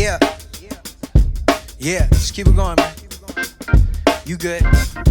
Yeah, yeah, just keep it going, man. You good?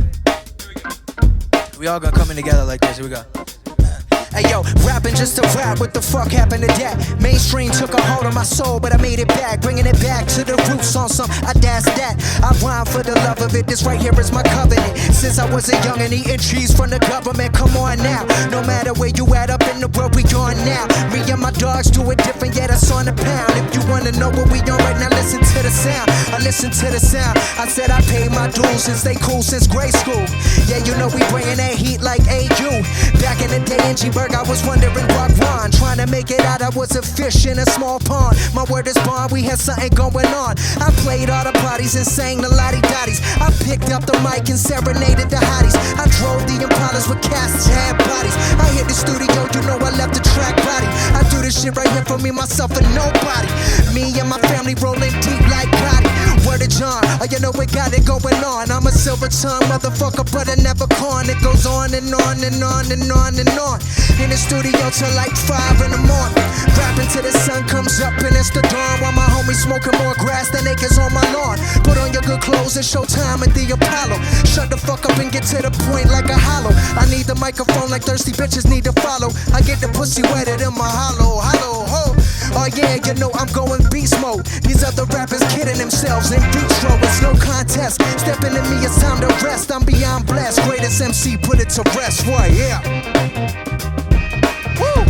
We all gonna come in together like this. Here we go. Hey yo, rapping just to rap, what the fuck happened to that? Mainstream took a hold of my soul, but I made it back, bringing it back to the roots on some that's that. I rhyme for the love of it, this right here is my covenant. Since I was a youngin' eating cheese from the government, come on now. No matter where you at up in the world, we on now. Me and my dogs do it different, yeah, that's on the pound. If you wanna know what we on right now, listen to the sound. I listen to the sound. I said I paid my dues and stay cool since grade school. Yeah, you know we bringing that heat like AU. Back in the day in G-Berg, I was wondering what Ron. Trying to make it out, I was a fish in a small pond. My word is bond, we had something going on. I played all the parties and sang the lottie-dotties. I picked up the mic and serenaded the hotties. I drove the Impalas with cast had bodies. I hit the studio, you know I left the track body. I do this shit right here for me, myself, and nobody. Me and my family rolling deep like Gotti. Word of John, oh, you know we got it going on. I'm a silver tongue motherfucker, but I never corn. It goes on and on and on and on and on. In the studio till like 5 in the morning, rapping till the sun comes up and it's the dawn. While my homies smoking more grass than acres on my lawn. Put on your good clothes and show time at the Apollo. Shut the fuck up and get to the point like a hollow. I need the microphone like thirsty bitches need to follow. I get the pussy wetter than my hollow, hollow, ho. Oh yeah, you know I'm going beast mode. These other rappers kidding themselves in vitro. It's no contest. Stepping to me, it's time to rest. I'm beyond blessed. Greatest MC, put it to rest. What? Yeah. Woo!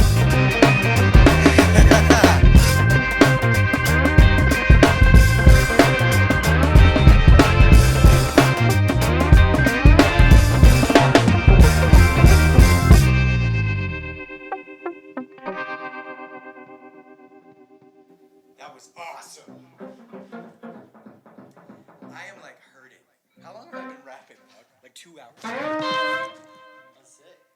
That was awesome. I am like hurting. How long have I been rapping? Like 2 hours. That's it.